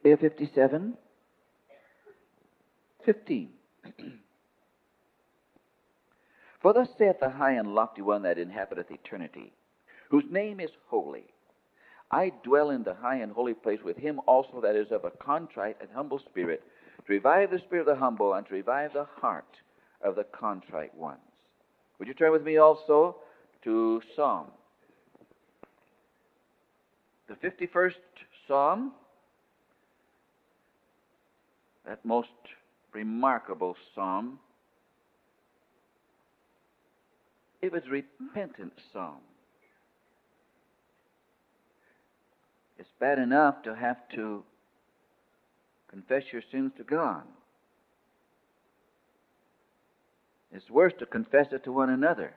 Isaiah 57, 15. For thus saith the high and lofty one that inhabiteth eternity, whose name is holy. I dwell in the high and holy place with him also that is of a contrite and humble spirit, to revive the spirit of the humble and to revive the heart of the contrite ones. Would you turn with me also to Psalm, the 51st Psalm, that most remarkable psalm. It was a repentant psalm. It's bad enough to have to confess your sins to God. It's worse to confess it to one another.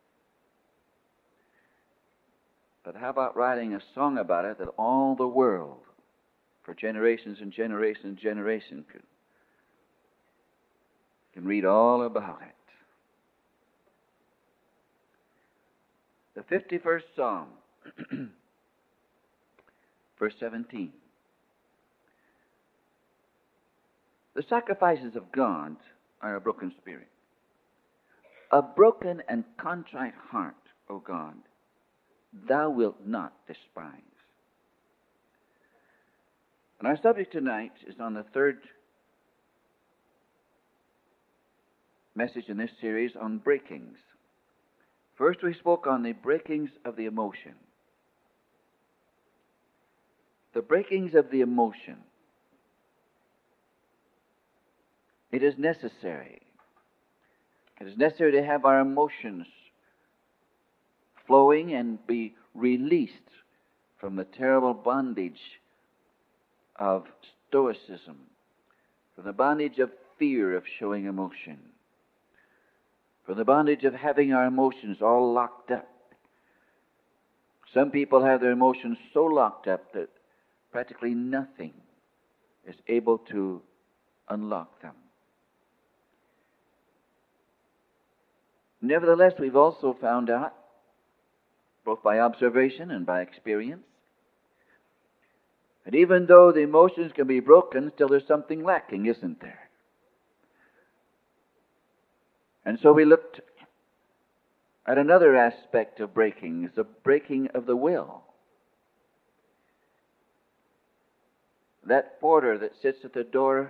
But how about writing a song about it that all the world, for generations and generations and generations, can read all about it? The 51st Psalm, verse 17. The sacrifices of God are a broken spirit, a broken and contrite heart, O God, thou wilt not despise. And our subject tonight is on the third message in this series on breakings. First, we spoke on the breakings of the emotion. The breakings of the emotion. It is necessary. It is necessary to have our emotions flowing and be released from the terrible bondage of stoicism, from the bondage of fear of showing emotion, from the bondage of having our emotions all locked up. Some people have their emotions so locked up that practically nothing is able to unlock them. Nevertheless, we've also found out, both by observation and by experience, that even though the emotions can be broken, still there's something lacking, isn't there? And so we looked at another aspect of breaking, the breaking of the will. That porter that sits at the door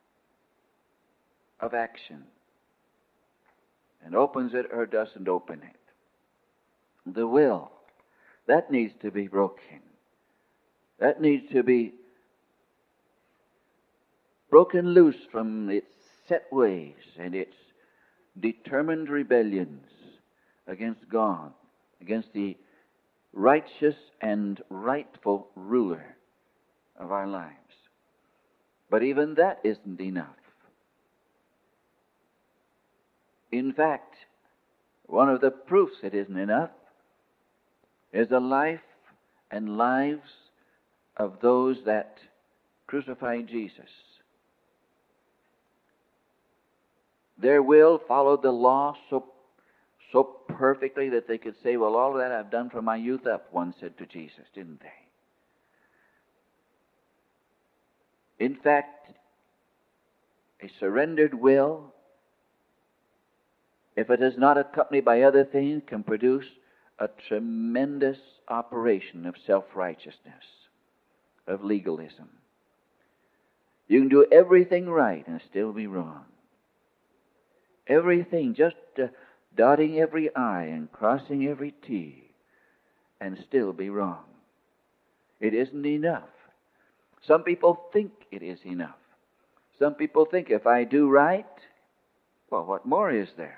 of action and opens it or doesn't open it. The will, that needs to be broken. That needs to be broken loose from its set ways and its determined rebellions against God, against the righteous and rightful ruler of our lives. But even that isn't enough. In fact, one of the proofs it isn't enough is the life and lives of those that crucified Jesus. Their will followed the law so perfectly that they could say, well, all of that I've done from my youth up, one said to Jesus, didn't they? In fact, a surrendered will, if it is not accompanied by other things, can produce a tremendous operation of self-righteousness, of legalism. You can do everything right and still be wrong. Everything, just dotting every I and crossing every T, and still be wrong. It isn't enough. Some people think it is enough. Some people think if I do right, well, what more is there?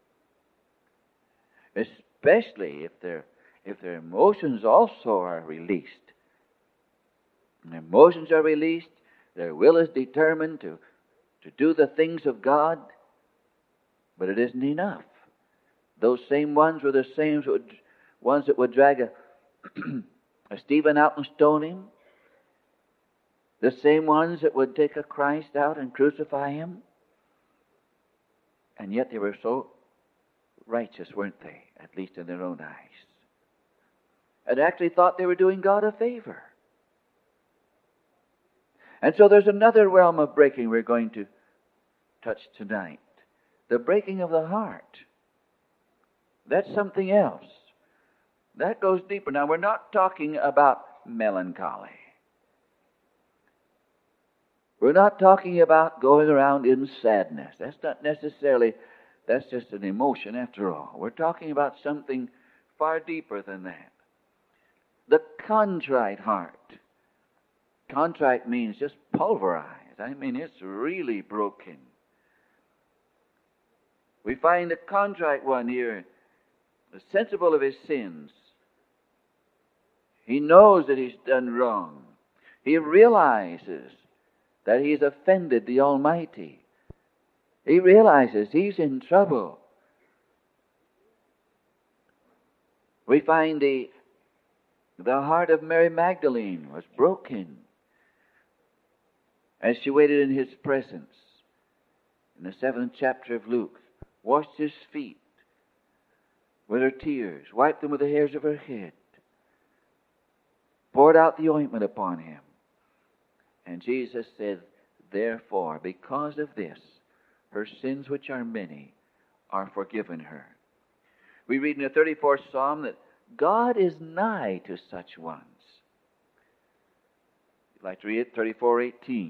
Especially if their emotions also are released. When their emotions are released, their will is determined to do the things of God, but it isn't enough. Those same ones were the same ones that would drag a Stephen out and stone him. The same ones that would take a Christ out and crucify him. And yet they were so righteous, weren't they? At least in their own eyes. And actually thought they were doing God a favor. And so there's another realm of breaking we're going to touch tonight. The breaking of the heart. That's something else. That goes deeper. Now, we're not talking about melancholy. We're not talking about going around in sadness. That's not necessarily, that's just an emotion after all. We're talking about something far deeper than that. The contrite heart. Contrite means just pulverized. I mean, it's really broken. We find the contrite one here, sensible of his sins. He knows that he's done wrong. He realizes that he's offended the Almighty. He realizes he's in trouble. We find the heart of Mary Magdalene was broken as she waited in his presence. In the 7th chapter of Luke, washed his feet with her tears, wiped them with the hairs of her head, poured out the ointment upon him. And Jesus said, therefore, because of this, her sins, which are many, are forgiven her. We read in the 34th Psalm that God is nigh to such ones. You'd like to read it, 34:18.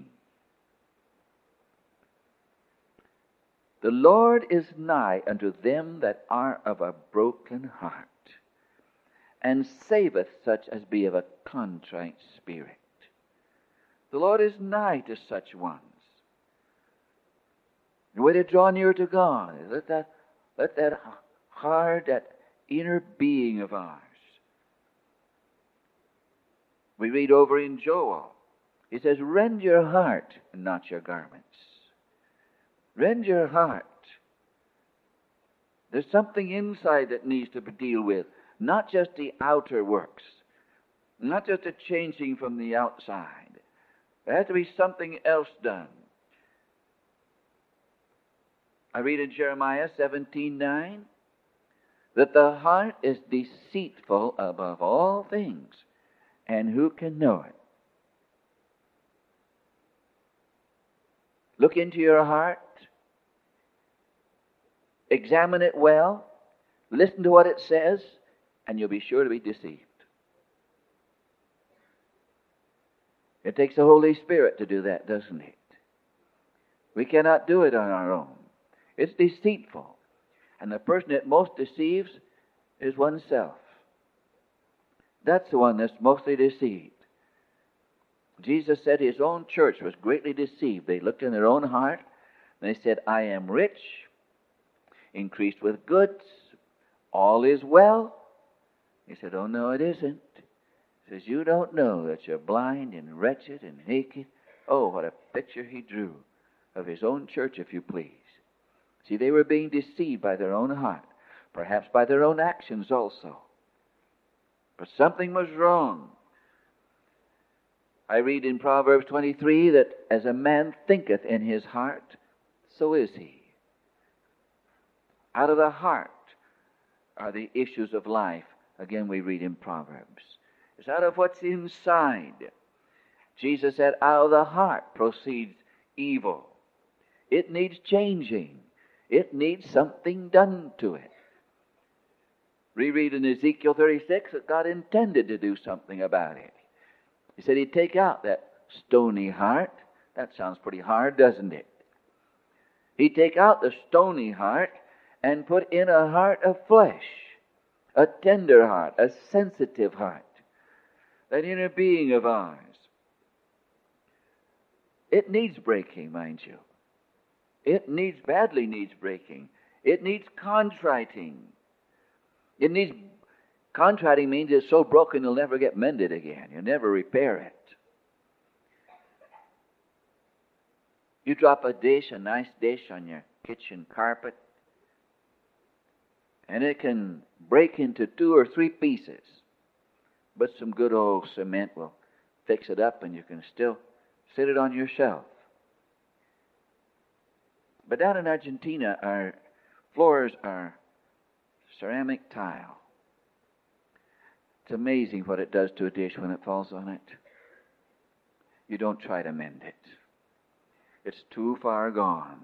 The Lord is nigh unto them that are of a broken heart, and saveth such as be of a contrite spirit. The Lord is nigh to such ones. The way to draw near to God is let that heart, that inner being of ours. We read over in Joel, he says, rend your heart and not your garments. Rend your heart. There's something inside that needs to be dealt with, not just the outer works, not just a changing from the outside. There has to be something else done. I read in Jeremiah 17:9 that the heart is deceitful above all things, and who can know it? Look into your heart. Examine it well. Listen to what it says, and you'll be sure to be deceived. It takes the Holy Spirit to do that, doesn't it? We cannot do it on our own. It's deceitful. And the person it most deceives is oneself. That's the one that's mostly deceived. Jesus said his own church was greatly deceived. They looked in their own heart, and they said, I am rich, increased with goods, all is well. He said, oh no, it isn't. He says, you don't know that you're blind and wretched and naked. Oh, what a picture he drew of his own church, if you please. See, they were being deceived by their own heart, perhaps by their own actions also. But something was wrong. I read in Proverbs 23 that as a man thinketh in his heart, so is he. Out of the heart are the issues of life. Again, we read in Proverbs. It's out of what's inside. Jesus said, out of the heart proceeds evil. It needs changing. It needs something done to it. Reread in Ezekiel 36 that God intended to do something about it. He said he'd take out that stony heart. That sounds pretty hard, doesn't it? He'd take out the stony heart and put in a heart of flesh, a tender heart, a sensitive heart, that inner being of ours. It needs breaking, mind you. It badly needs breaking. It needs contriting. Contriting means it's so broken it'll never get mended again. You'll never repair it. You drop a nice dish on your kitchen carpet, and it can break into 2 or 3 pieces. But some good old cement will fix it up, and you can still sit it on your shelf. But down in Argentina, our floors are ceramic tile. It's amazing what it does to a dish when it falls on it. you don't try to mend it. It's too far gone.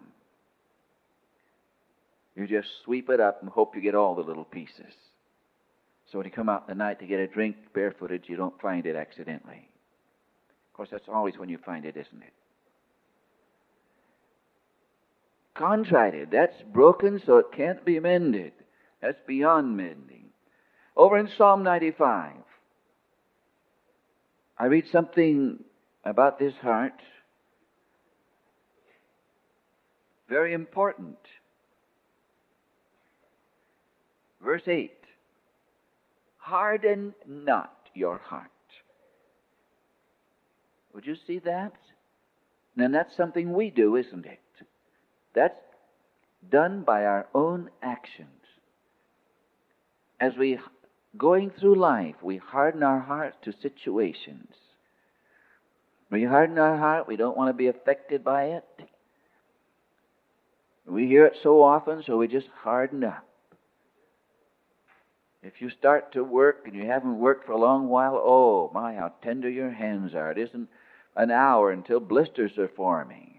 You just sweep it up and hope you get all the little pieces. So when you come out in the night to get a drink barefooted, you don't find it accidentally. Of course, that's always when you find it, isn't it? Contrite, that's broken so it can't be mended. That's beyond mending. Over in Psalm 95, I read something about this heart. Very important. Verse 8. Harden not your heart. Would you see that? And that's something we do, isn't it? That's done by our own actions. As we going through life, we harden our hearts to situations. We harden our heart, we don't want to be affected by it. We hear it so often, so we just harden up. If you start to work and you haven't worked for a long while, oh my, how tender your hands are. It isn't an hour until blisters are forming.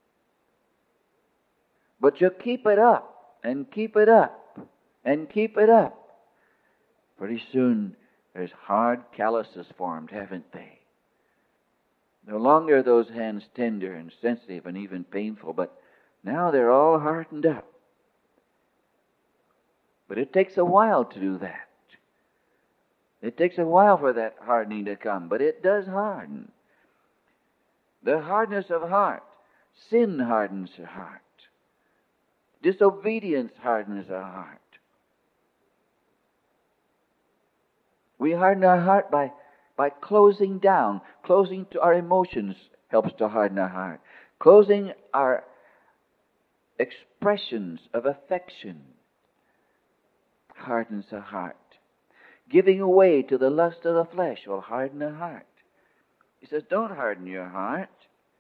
But you keep it up, and keep it up, and keep it up. Pretty soon, there's hard calluses formed, haven't they? No longer are those hands tender and sensitive and even painful, but now they're all hardened up. But it takes a while to do that. It takes a while for that hardening to come, but it does harden. The hardness of heart. Sin hardens the heart. Disobedience hardens our heart. We harden our heart by closing down. Closing to our emotions helps to harden our heart. Closing our expressions of affection hardens the heart. Giving away to the lust of the flesh will harden the heart. He says, don't harden your heart.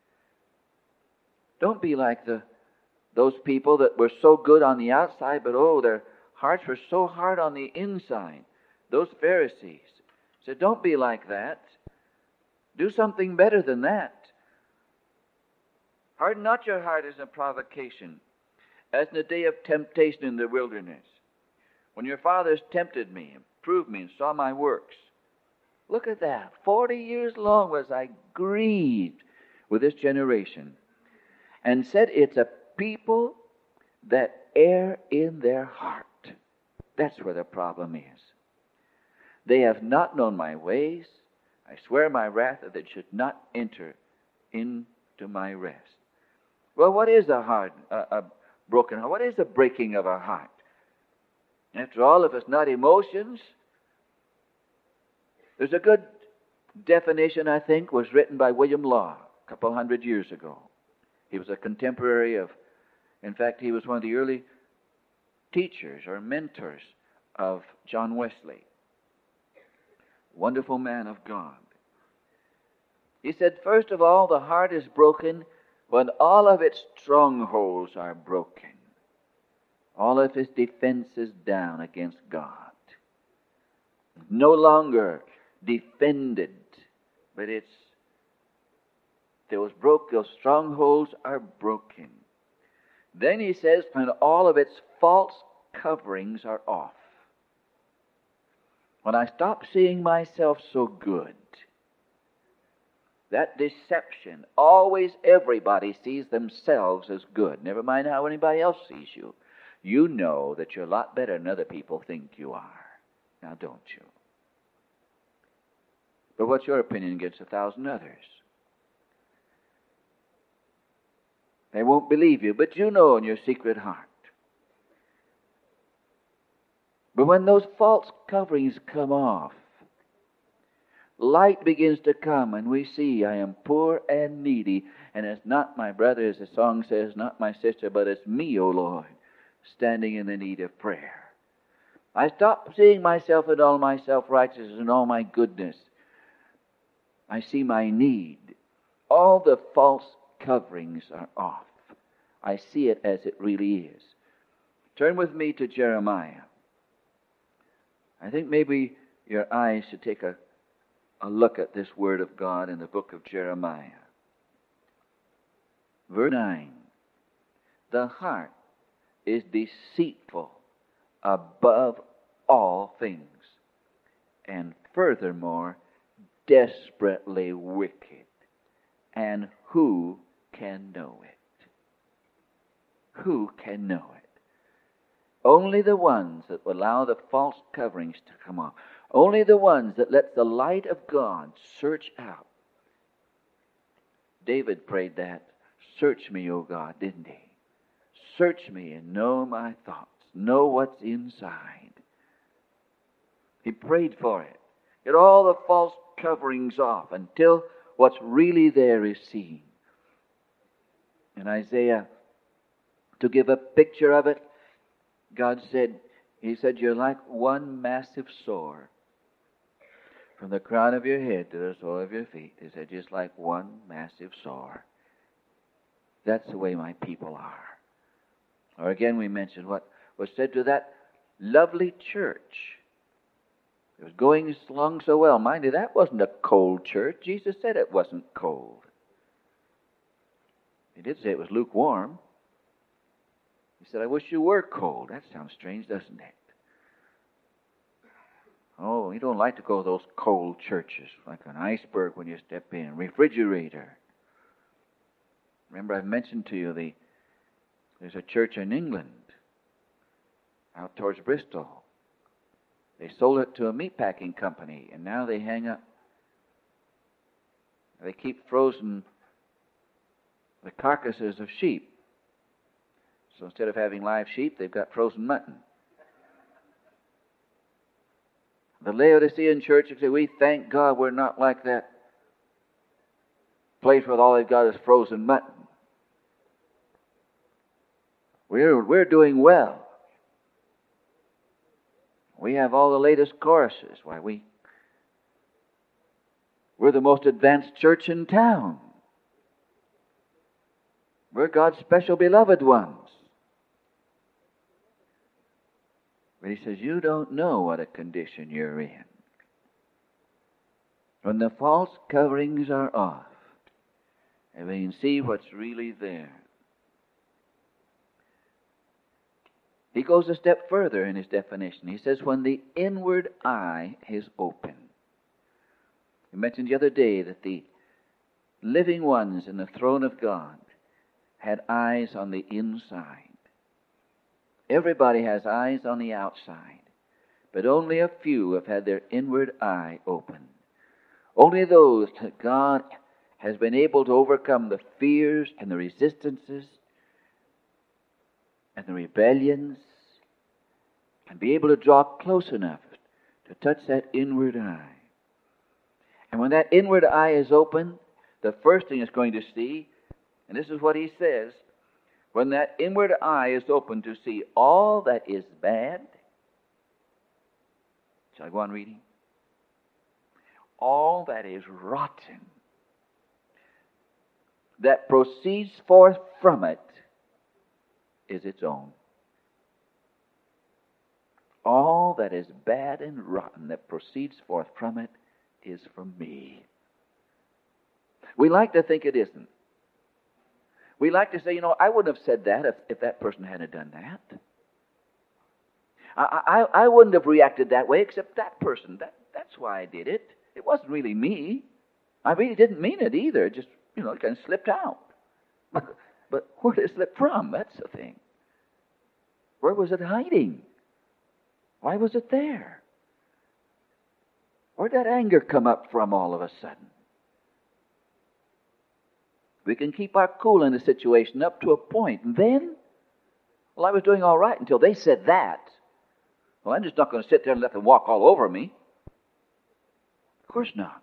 Don't be like those people that were so good on the outside, but their hearts were so hard on the inside. Those Pharisees. He said, don't be like that. Do something better than that. Harden not your heart as a provocation, as in the day of temptation in the wilderness, when your fathers tempted me and proved me and saw my works. Look at that. 40 years long was I grieved with this generation, and said it's a people that err in their heart. That's where the problem is. They have not known my ways. I swear my wrath that they should not enter into my rest. Well, what is a broken heart? What is the breaking of a heart? After all, if it's not emotions, there's a good definition, I think, was written by William Law a couple hundred years ago. He was a contemporary of, in fact, he was one of the early teachers or mentors of John Wesley. Wonderful man of God. He said, first of all, the heart is broken when all of its strongholds are broken. All of his defenses down against God. No longer defended, but those strongholds are broken. Then he says, when all of its false coverings are off. When I stop seeing myself so good, that deception, always everybody sees themselves as good. Never mind how anybody else sees you. You know that you're a lot better than other people think you are. Now, don't you? But what's your opinion against 1,000 others? They won't believe you, but you know in your secret heart. But when those false coverings come off, light begins to come, and we see I am poor and needy, and it's not my brother, as the song says, not my sister, but it's me, O Lord, standing in the need of prayer. I stop seeing myself in all my self-righteousness and all my goodness. I see my need. All the false coverings are off. I see it as it really is. Turn with me to Jeremiah. I think maybe your eyes should take a a look at this word of God in the book of Jeremiah. Verse 9. The heart is deceitful above all things, and furthermore desperately wicked. And who can know it? Who can know it? Only the ones that will allow the false coverings to come off. Only the ones that let the light of God search out. David prayed that. Search me, O God, didn't he? Search me and know my thoughts. Know what's inside. He prayed for it. Get all the false coverings off until what's really there is seen. In Isaiah, to give a picture of it, God said, He said, you're like one massive sore. From the crown of your head to the sole of your feet. He said, just like one massive sore. That's the way my people are. Or again, we mentioned what was said to that lovely church. It was going along so well. Mind you, that wasn't a cold church. Jesus said it wasn't cold. He did say it was lukewarm. He said, I wish you were cold. That sounds strange, doesn't it? Oh, you don't like to go to those cold churches, like an iceberg when you step in, refrigerator. Remember, I've mentioned to you there's a church in England, out towards Bristol. They sold it to a meatpacking company, and now they keep frozen the carcasses of sheep. So instead of having live sheep, they've got frozen mutton. The Laodicean church say, we thank God we're not like that place where all they've got is frozen mutton. We're doing well. We have all the latest choruses. Why, we're the most advanced church in town. We're God's special beloved ones. But he says, you don't know what a condition you're in. When the false coverings are off, and we can see what's really there. He goes a step further in his definition. He says, when the inward eye is open. We mentioned the other day that the living ones in the throne of God had eyes on the inside. Everybody has eyes on the outside, but only a few have had their inward eye open. Only those that God has been able to overcome the fears and the resistances and the rebellions and be able to draw close enough to touch that inward eye. And when that inward eye is open, the first thing it's going to see, and this is what he says, when that inward eye is open to see all that is bad. Shall I go on reading? All that is rotten, that proceeds forth from it, is its own. All that is bad and rotten that proceeds forth from it is from me. We like to think it isn't. We like to say, I wouldn't have said that if that person hadn't done that. I wouldn't have reacted that way except that person. That's why I did it. It wasn't really me. I really didn't mean it either. It just, it kind of slipped out. But where did it slip from? That's the thing. Where was it hiding? Why was it there? Where'd that anger come up from all of a sudden? We can keep our cool in the situation up to a point. And then, I was doing all right until they said that. Well, I'm just not going to sit there and let them walk all over me. Of course not.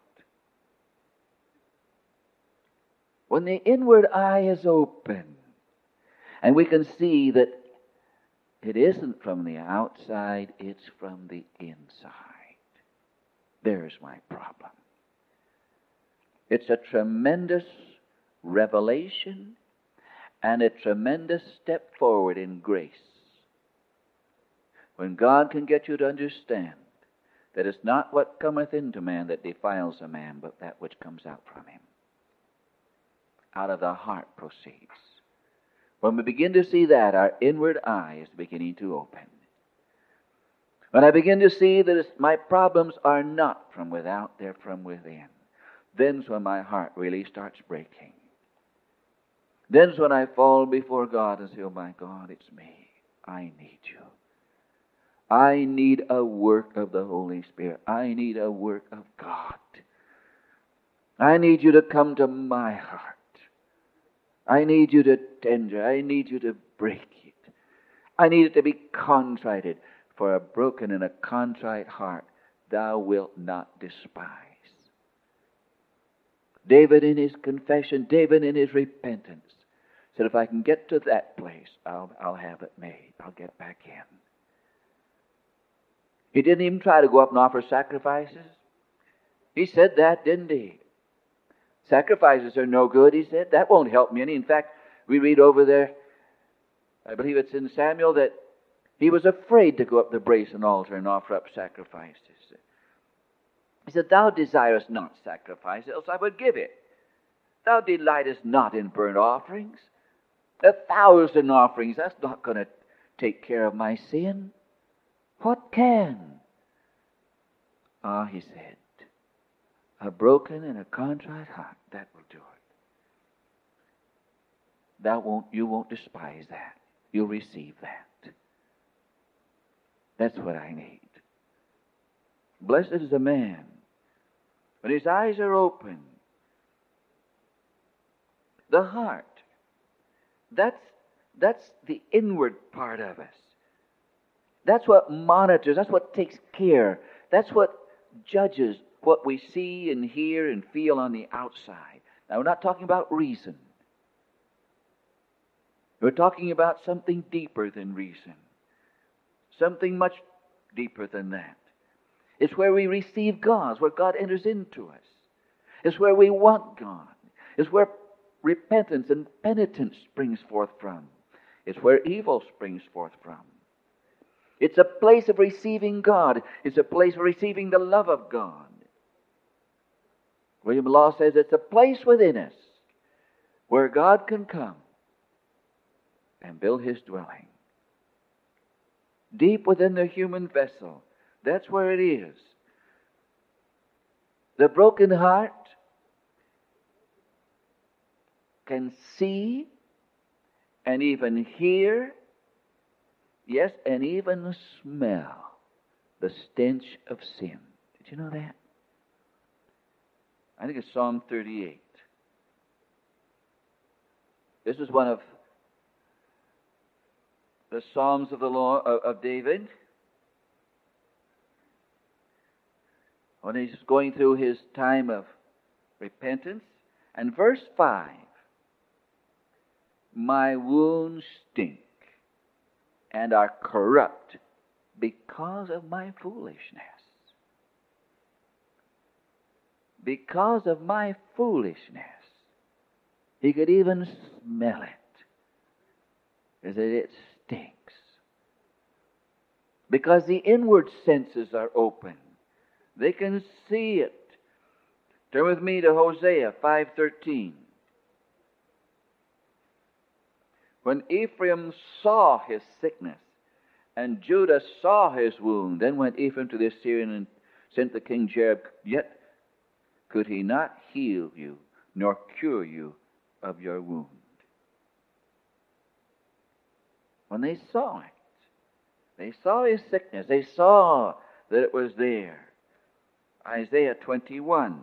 When the inward eye is open, and we can see that it isn't from the outside, it's from the inside. There's my problem. It's a tremendous revelation and a tremendous step forward in grace. When God can get you to understand that it's not what cometh into man that defiles a man, but that which comes out from him. Out of the heart proceeds. When we begin to see that, our inward eye is beginning to open. When I begin to see that my problems are not from without, they're from within, then's when my heart really starts breaking. Then's when I fall before God and say, oh my God, it's me. I need you. I need a work of the Holy Spirit. I need a work of God. I need you to come to my heart. I need you to tender. I need you to break it. I need it to be contrited. For a broken and a contrite heart thou wilt not despise. David in his confession, David in his repentance, said, if I can get to that place, I'll have it made. I'll get back in. He didn't even try to go up and offer sacrifices. He said that, didn't he? Sacrifices are no good, he said. That won't help me any. In fact, we read over there, I believe it's in Samuel, that he was afraid to go up the brazen altar and offer up sacrifices. He said, thou desirest not sacrifice, else I would give it. Thou delightest not in burnt offerings. 1,000 offerings, that's not going to take care of my sin. What can? He said, a broken and a contrite heart, that will do it. You won't despise that. You'll receive that. That's what I need. Blessed is the man when his eyes are open. The heart. That's the inward part of us. That's what monitors. That's what takes care. That's what judges what we see and hear and feel on the outside. Now, we're not talking about reason. We're talking about something deeper than reason. Something much deeper than that. It's where we receive God. It's where God enters into us. It's where we want God. It's where repentance and penitence springs forth from. It's where evil springs forth from. It's a place of receiving God. It's a place of receiving the love of God. William Law says it's a place within us where God can come and build His dwelling. Deep within the human vessel, that's where it is. The broken heart can see and even hear, yes, and even smell the stench of sin. Did you know that? I think it's Psalm 38. This is one of the Psalms of the Lord of David, when he's going through his time of repentance. And verse 5, my wounds stink and are corrupt because of my foolishness. Because of my foolishness. He could even smell it. Is that it stinks. Because the inward senses are open. They can see it. Turn with me to Hosea 5:13. When Ephraim saw his sickness, and Judah saw his wound, then went Ephraim to the Assyrian and sent the king Jerob, yet could he not heal you, nor cure you of your wound. When they saw it, they saw his sickness, they saw that it was there. Isaiah 21.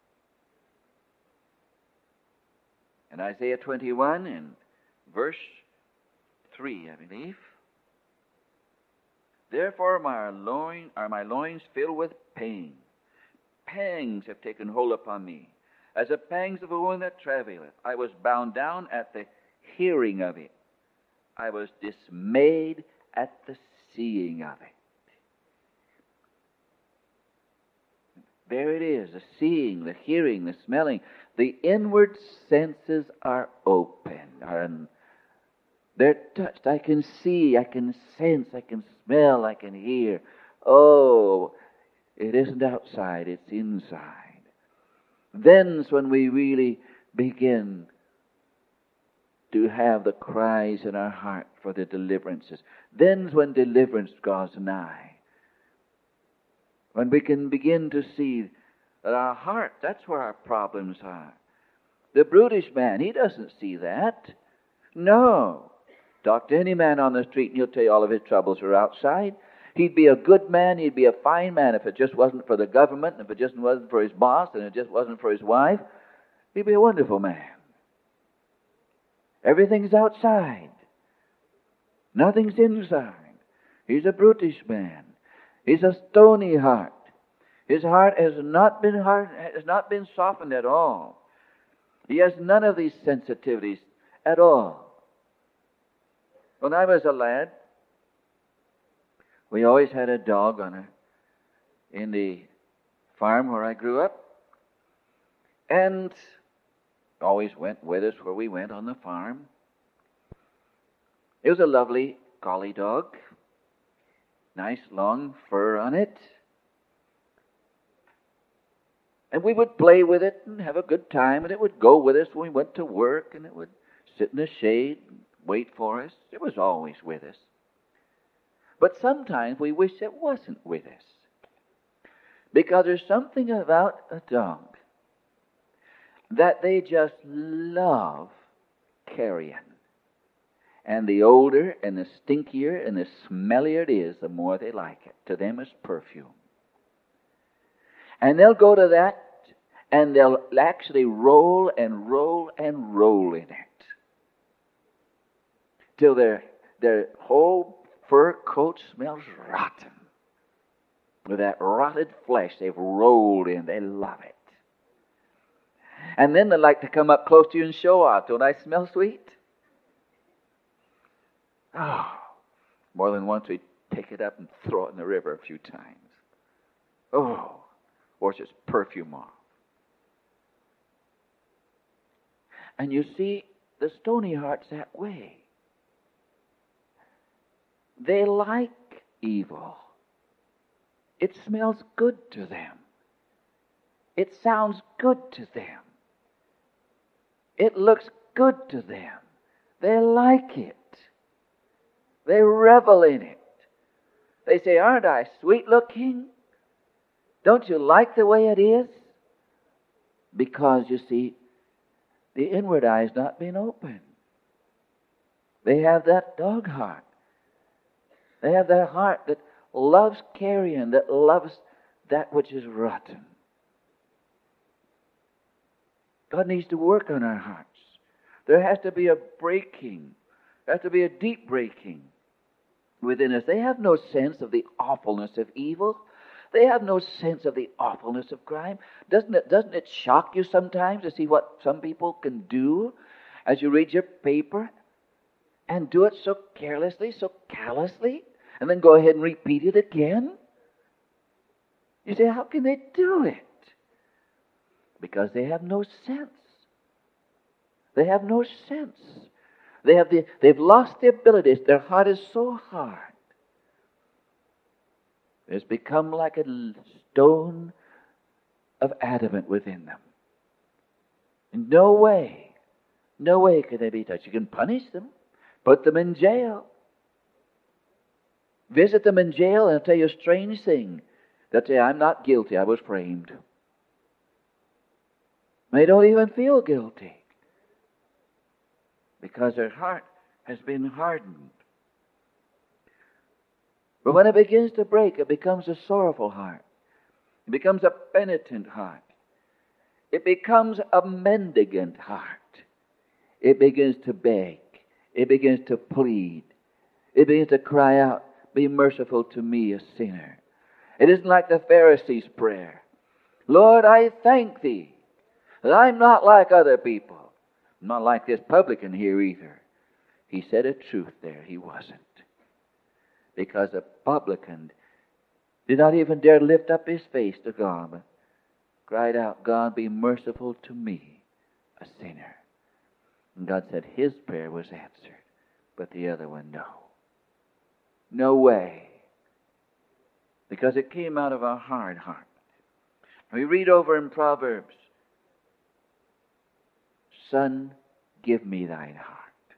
And Isaiah 21 in verse 3, I believe. Therefore are my loins filled with pain. Pangs have taken hold upon me, as the pangs of a woman that travaileth. I was bound down at the hearing of it. I was dismayed at the seeing of it. There it is, the seeing, the hearing, the smelling. The inward senses are open. They're touched. I can see, I can sense, I can smell, I can hear. Oh, It isn't outside, it's inside. Then's when we really begin to have the cries in our heart for the deliverances. Then's when deliverance draws nigh. When we can begin to see that our heart, that's where our problems are. The brutish man, he doesn't see that. No. Talk to any man on the street and he'll tell you all of his troubles are outside. He'd be a good man, he'd be a fine man if it just wasn't for the government, and if it just wasn't for his boss, and it just wasn't for his wife. He'd be a wonderful man. Everything's outside. Nothing's inside. He's a brutish man. He's a stony heart. His heart has not been softened at all. He has none of these sensitivities at all. When I was a lad, we always had a dog in the farm where I grew up, and always went with us where we went on the farm. It was a lovely collie dog, nice long fur on it. And we would play with it and have a good time, and it would go with us when we went to work, and it would sit in the shade and wait for us. It was always with us. But sometimes we wish it wasn't with us, because there's something about a dog that they just love carrying. And the older and the stinkier and the smellier it is, the more they like it. To them it's perfume. And they'll go to that, and they'll actually roll and roll and roll in it, till their whole fur coat smells rotten. With that rotted flesh they've rolled in. They love it. And then they like to come up close to you and show off. Don't I smell sweet? Oh, more than once we pick it up and throw it in the river a few times. Oh, wash its perfume off. And you see, the stony heart's that way. They like evil. It smells good to them. It sounds good to them. It looks good to them. They like it. They revel in it. They say, aren't I sweet looking? Don't you like the way it is? Because, you see, the inward eye's not been opened. They have that dog heart. They have that heart that loves carrion, that loves that which is rotten. God needs to work on our hearts. There has to be a breaking. There has to be a deep breaking within us. They have no sense of the awfulness of evil. They have no sense of the awfulness of crime. Doesn't it shock you sometimes to see what some people can do as you read your paper and do it so carelessly, so callously, and then go ahead and repeat it again? You say, how can they do it? Because they have no sense. They have no sense. They've lost the abilities. Their heart is so hard. It's become like a stone of adamant within them. In no way can they be touched. You can punish them, put them in jail, visit them in jail, and they'll tell you a strange thing. They'll say, I'm not guilty, I was framed. They don't even feel guilty, because their heart has been hardened. But when it begins to break, it becomes a sorrowful heart. It becomes a penitent heart. It becomes a mendicant heart. It begins to beg. It begins to plead. It begins to cry out, be merciful to me, a sinner. It isn't like the Pharisees' prayer. Lord, I thank thee that I'm not like other people. I'm not like this publican here either. He said a truth there. He wasn't. Because the publican did not even dare lift up his face to God, but cried out, God, be merciful to me, a sinner. And God said his prayer was answered, but the other one, no. No way. because it came out of a hard heart. We read over in Proverbs, Son, give me thine heart.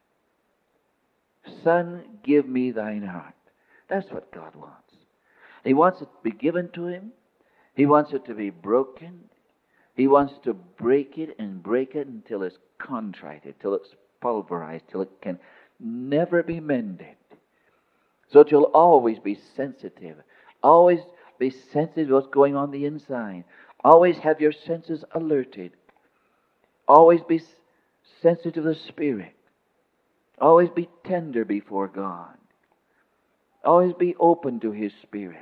Son, give me thine heart. That's what God wants. He wants it to be given to him. He wants it to be broken. He wants to break it until it's contrite, till it's pulverized, till it can never be mended. So that you'll always be sensitive. Always be sensitive to what's going on the inside. Always have your senses alerted. Always be sensitive to the Spirit. Always be tender before God. Always be open to His Spirit.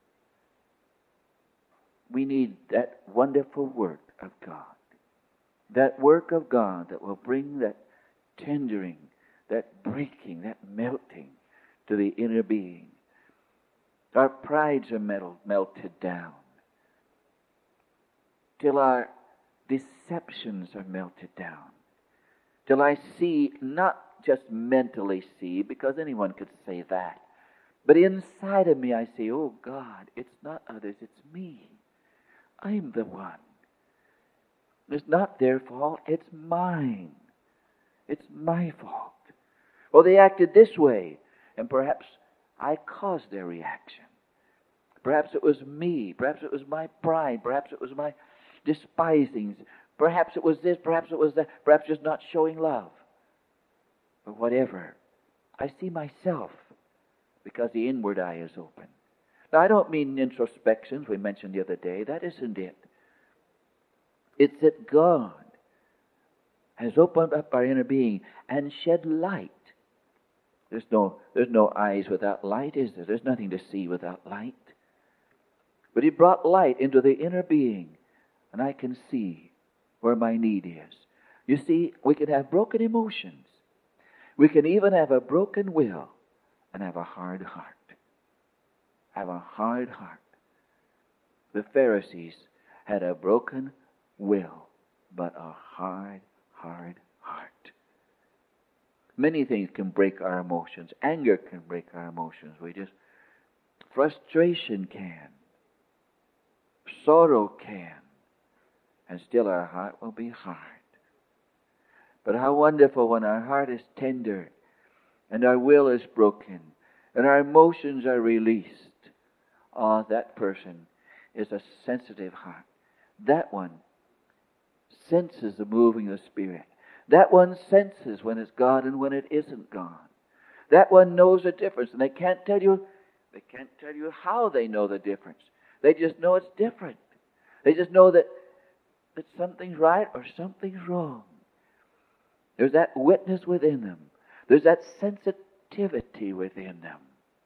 We need that wonderful work of God. That work of God that will bring that tendering, that breaking, that melting to the inner being. Our prides are melted down. Till our deceptions are melted down. Till I see, not just mentally see, because anyone could say that, but inside of me I say, oh God, it's not others, it's me. I'm the one. It's not their fault, it's mine. It's my fault. Well, they acted this way, and perhaps I caused their reaction. Perhaps it was me. Perhaps it was my pride. Perhaps it was my despisings. Perhaps it was this. Perhaps it was that. Perhaps just not showing love. But whatever, I see myself because the inward eye is open. Now, I don't mean introspections we mentioned the other day. That isn't it. It's that God has opened up our inner being and shed light. There's no eyes without light, is there? There's nothing to see without light. But He brought light into the inner being, and I can see where my need is. You see, we can have broken emotions. We can even have a broken will and have a hard heart. Have a hard heart. The Pharisees had a broken will, but a hard heart. Many things can break our emotions. Anger can break our emotions. Frustration can. Sorrow can. And still our heart will be hard. But how wonderful when our heart is tender and our will is broken and our emotions are released. Oh, that person is a sensitive heart. That one senses the moving of the Spirit. That one senses when it's God and when it isn't God. That one knows the difference, and they can't tell you how they know the difference. They just know it's different. They just know that something's right or something's wrong. There's that witness within them. There's that sensitivity within them.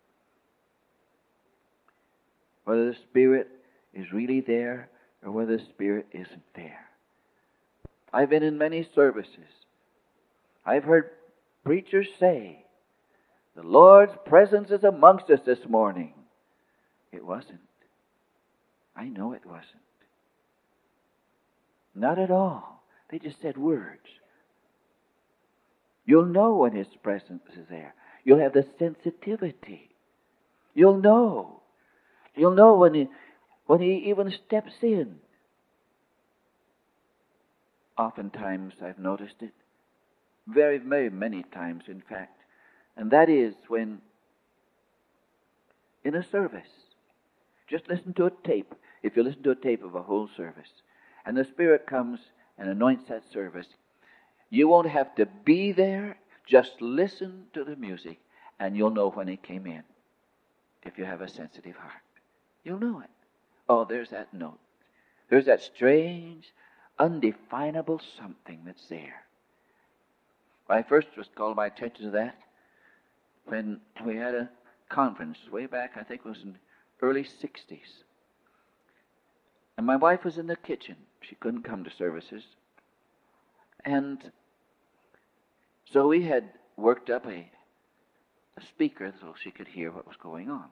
Whether the Spirit is really there or whether the Spirit isn't there. I've been in many services. I've heard preachers say, the Lord's presence is amongst us this morning. It wasn't. I know it wasn't. Not at all. They just said words. You'll know when His presence is there. You'll have the sensitivity. You'll know. You'll know when He even steps in. Oftentimes I've noticed it. Very, very many times, in fact. And that is when, in a service, just listen to a tape. If you listen to a tape of a whole service, and the Spirit comes and anoints that service, you won't have to be there. Just listen to the music, and you'll know when it came in. If you have a sensitive heart, you'll know it. Oh, there's that note. There's that strange, undefinable something that's there. I first was called my attention to that when we had a conference way back, I think it was in the early 60s. And my wife was in the kitchen. She couldn't come to services. And so we had worked up a speaker so she could hear what was going on.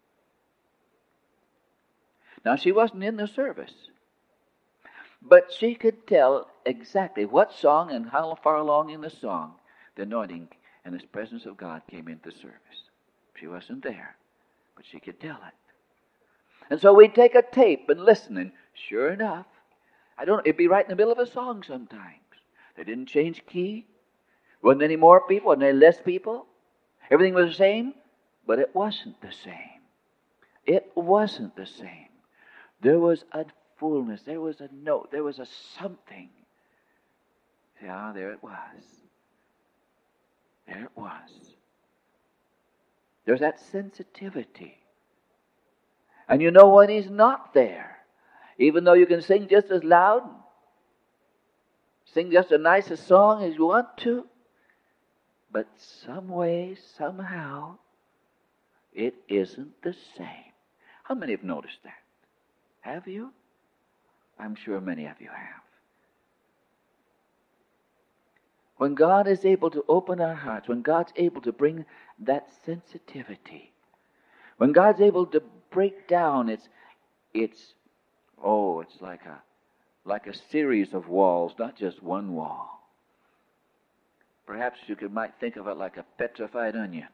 Now, she wasn't in the service, but she could tell exactly what song and how far along in the song the anointing and the presence of God came into service. She wasn't there, but she could tell it. And so we'd take a tape and listen, and sure enough, it'd be right in the middle of a song sometimes. They didn't change key. Wasn't any more people, wasn't any less people. Everything was the same, but it wasn't the same. It wasn't the same. There was a fullness, there was a note, there was a something. Yeah, there it was. There it was. There's that sensitivity. And you know when He's not there, even though you can sing just as loud, sing just as nice a song as you want to, but some way, somehow, it isn't the same. How many have noticed that? Have you? I'm sure many of you have. When God is able to open our hearts, when God's able to bring that sensitivity, when God's able to break down it's like a series of walls, not just one wall. Perhaps might think of it like a petrified onion.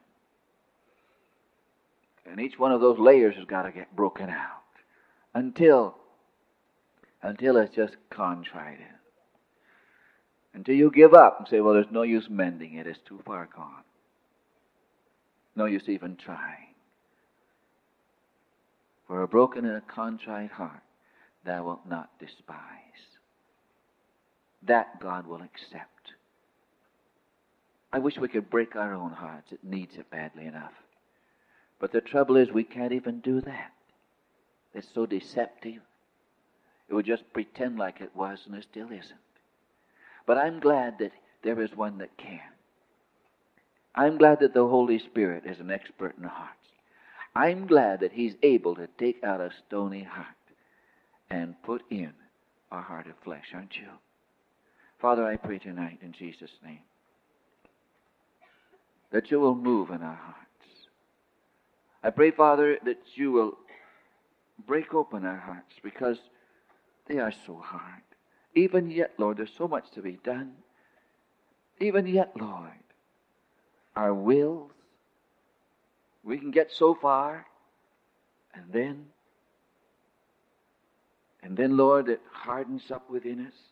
And each one of those layers has got to get broken out until it's just contrite. Until you give up and say, well, there's no use mending it. It's too far gone. No use even trying. For a broken and a contrite heart, thou wilt not despise. That God will accept. I wish we could break our own hearts. It needs it badly enough. But the trouble is we can't even do that. It's so deceptive. It would just pretend like it was, and it still isn't. But I'm glad that there is one that can. I'm glad that the Holy Spirit is an expert in hearts. I'm glad that He's able to take out a stony heart and put in a heart of flesh, aren't you? Father, I pray tonight in Jesus' name that you will move in our hearts. I pray, Father, that you will break open our hearts because they are so hard. Even yet, Lord, there's so much to be done. Even yet, Lord, our wills, we can get so far, and then, Lord, it hardens up within us.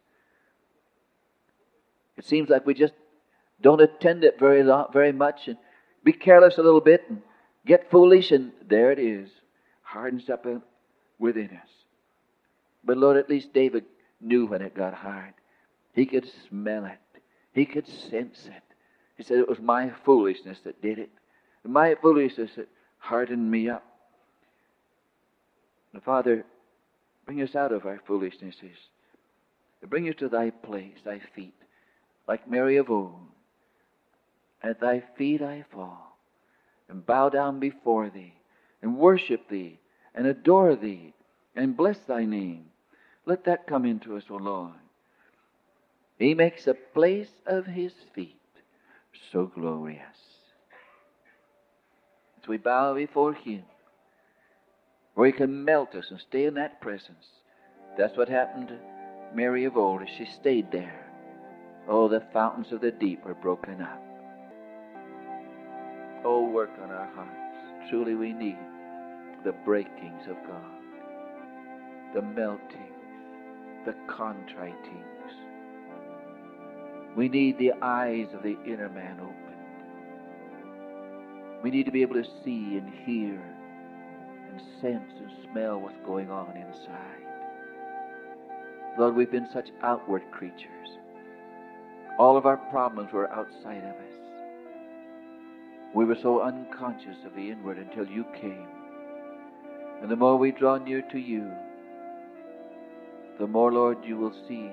It seems like we just don't attend it very much, and be careless a little bit, and get foolish, and there it is, hardens up within us. But Lord, at least David knew when it got hard. He could smell it. He could sense it. He said, it was my foolishness that did it. My foolishness that hardened me up. And Father, bring us out of our foolishnesses. Bring us to thy place, thy feet, like Mary of old. At thy feet I fall, and bow down before thee, and worship thee, and adore thee, and bless thy name. Let that come into us, O Lord. He makes a place of his feet so glorious. As we bow before him, where he can melt us and stay in that presence. That's what happened to Mary of old as she stayed there. Oh, the fountains of the deep were broken up. Oh, work on our hearts. Truly we need the breakings of God, the melting, the contritings. We need the eyes of the inner man opened. We need to be able to see and hear and sense and smell what's going on inside. Lord, we've been such outward creatures. All of our problems were outside of us. We were so unconscious of the inward until you came. And the more we draw near to you, the more, Lord, you will see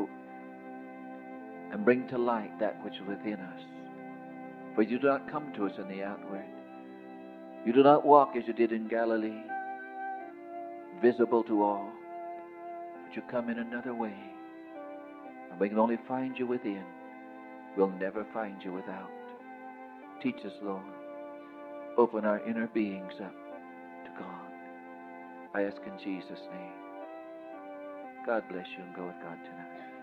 and bring to light that which is within us. For you do not come to us in the outward. You do not walk as you did in Galilee, visible to all. But you come in another way. And we can only find you within. We'll never find you without. Teach us, Lord. Open our inner beings up to God. I ask in Jesus' name. God bless you and go with God tonight.